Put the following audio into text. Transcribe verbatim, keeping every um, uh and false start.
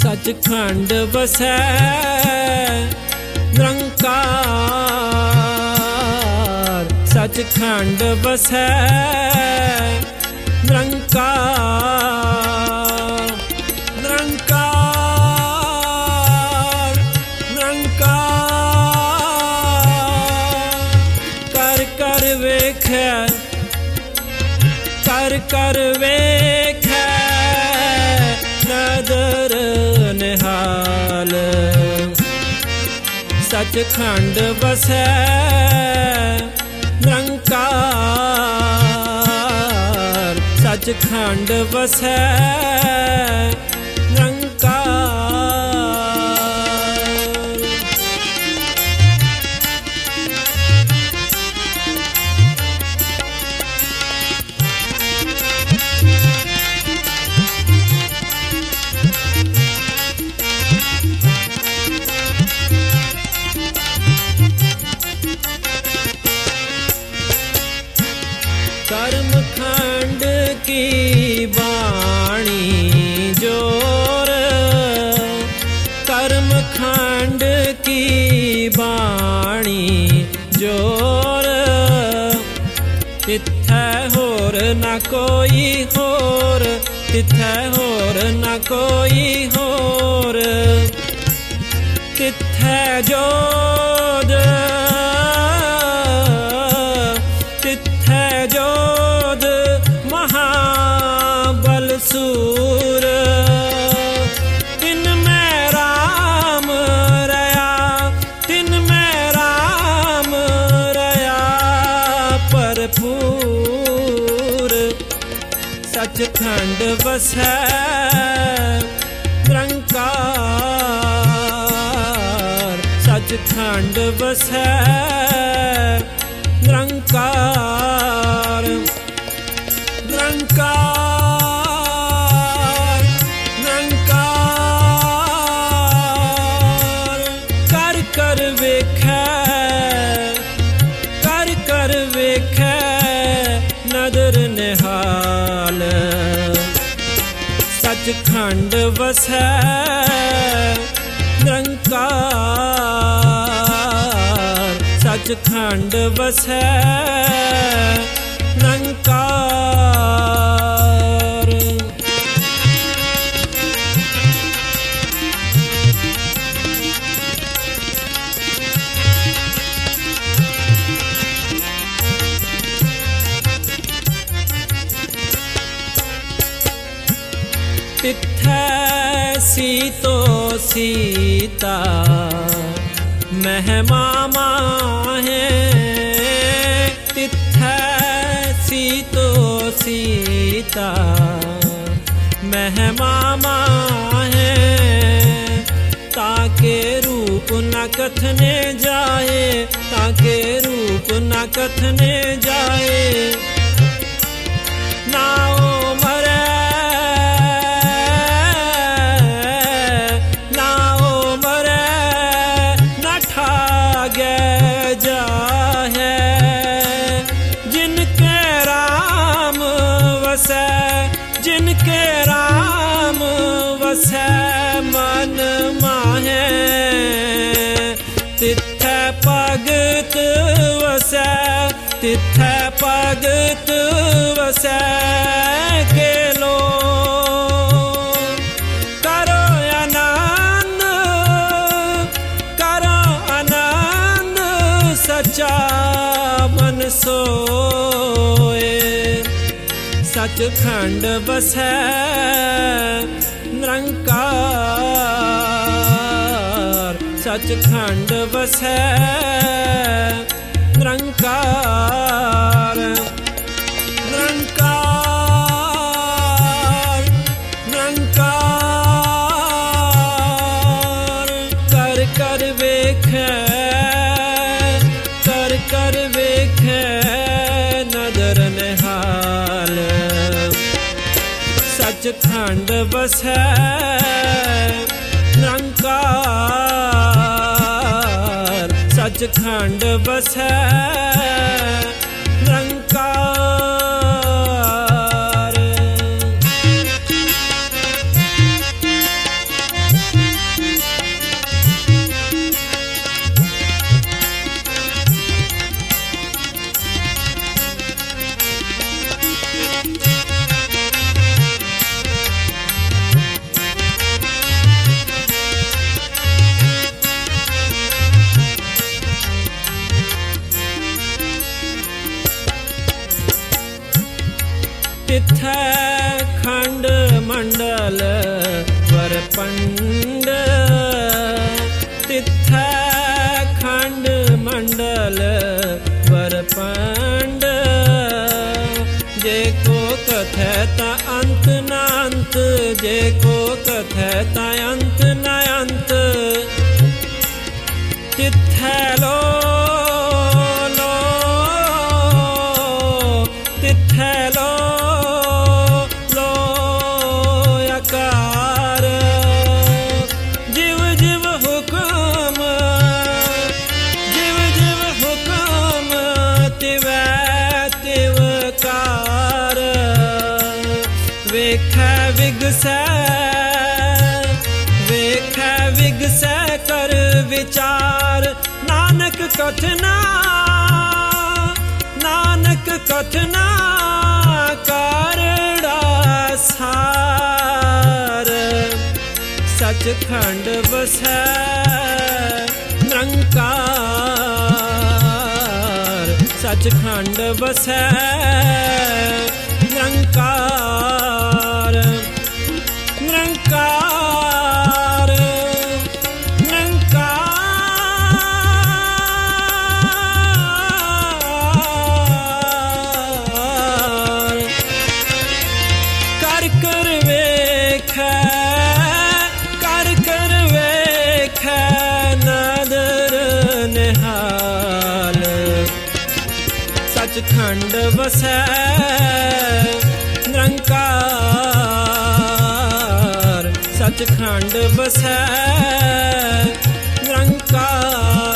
सचखंड बसै निरंकार, सचखंड बसै निरंकार, निरंकार, निरंकार। कर कर वेखै, कर कर वेखै नदर निहाल। सचखंड बसै निरंकार, सचखंड बसै निरंकार। कर्मखंड की बाणी जोर, कर्मखंड की बाणी जोर। तिथै होर न कोई होर, तिथै होर न कोई होर। तिथै जोध, तिथै जोध महाबल सूर। तिन में राम रया, तिन में राम रया भरपूर। सचखंड बसै निरंकार, सचखंड बसै निरंकार, निरंकार, निरंकार। कर कर वेखै, कर कर वेखै नदर निहाल। सचखंड बसै निरंकार, सचखंड बसै निरंकार। तिथै सीतो सीता महिमा माहे। तिथै सीतो सीता महिमा माहे। ताके रूप न कथने जाए, ताके रूप न कथने जाए। नाओ मरै, नाओ मरै न ठागे जाहे। जिनके राम वसै, जिनके राम वसै मन माहे। तिथै भगत वसै, तिथै भगत वसै के लो। करो आनंद, करो आनंद सच्चा मन सोए। सचखंड बसै निरंकार, सचखंड बसै निरंकार, निरंकार, निरंकार। कर कर वेखै, कर कर वेखै नदर निहाल। सचखंड बसै निरंकार, सचखंड बसै निरंकार। ਮੰਡਲ ਵਰਪੰਡ ਤਿੱਥੈ ਖੰਡ ਮੰਡਲ ਵਰਪੰਡ ਜੇ ਕੋ ਕਥੈ ਤਾ ਅੰਤ ਨਾ ਅੰਤ ਜੇ ਕੋ ਕਥੈ ਤਾ ਅੰਤ ਨਾ ਅੰਤ ਤਿੱਥੈ ਲੋ ਲੋ ਤਿੱਥੈ ਲੋ ਲੋ ਆਕਾਰ ਜਿਵ ਜਿਵ ਹੁਕਮ ਜਿਵ ਜਿਵ ਹੁਕਮ ਤਿਵੈ ਤਿਵ ਕਾਰ ਵੇਖੈ ਵਿਗਸੈ ਵੇਖੈ ਵਿਗਸੈ ਕਰ ਵਿਚਾਰ ਨਾਨਕ ਕਥਨਾ ਨਾਨਕ ਕਥਨਾ ਕਰੜਾ ਸਾਰ ਸਚਖੰਡ ਵਸੈ ਨਿਰੰਕਾਰ ਸਚਖੰਡ ਵਸੈ ਨਿਰੰਕਾਰ ਨਿਰੰਕਾਰ ਨਿਰੰਕਾਰ ਕਰ ਕਰ ਵੇਖੈ ਕਰ ਕਰ ਵੇਖੈ ਨਦਰ ਨਿਹਾਲ ਸਚਖੰਡ ਵਸੈ ਨਿਰੰਕਾਰ ਸਚਖੰਡ ਵਸੈ ਨਿਰੰਕਾਰ